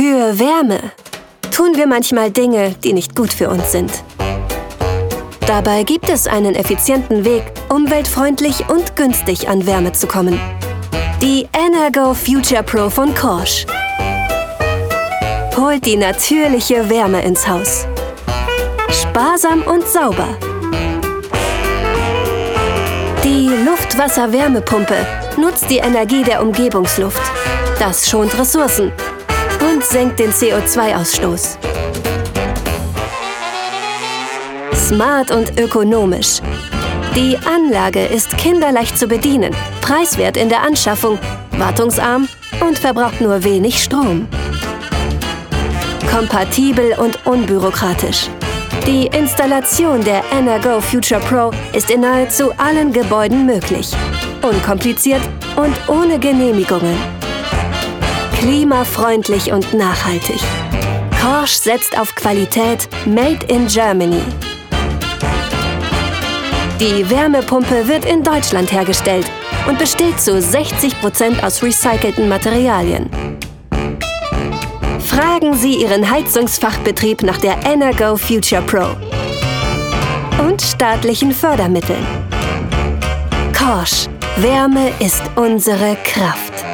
Für Wärme tun wir manchmal Dinge, die nicht gut für uns sind. Dabei gibt es einen effizienten Weg, umweltfreundlich und günstig an Wärme zu kommen. Die Energo Future Pro von Korsch holt die natürliche Wärme ins Haus. Sparsam und sauber. Die Luft-Wasser-Wärmepumpe nutzt die Energie der Umgebungsluft. Das schont Ressourcen und senkt den CO2-Ausstoß. Smart und ökonomisch. Die Anlage ist kinderleicht zu bedienen, preiswert in der Anschaffung, wartungsarm und verbraucht nur wenig Strom. Kompatibel und unbürokratisch. Die Installation der Energo Future Pro ist in nahezu allen Gebäuden möglich. Unkompliziert und ohne Genehmigungen. Klimafreundlich und nachhaltig. Korsch setzt auf Qualität Made in Germany. Die Wärmepumpe wird in Deutschland hergestellt und besteht zu 60% aus recycelten Materialien. Fragen Sie Ihren Heizungsfachbetrieb nach der Energo Future Pro und staatlichen Fördermitteln. Korsch, Wärme ist unsere Kraft.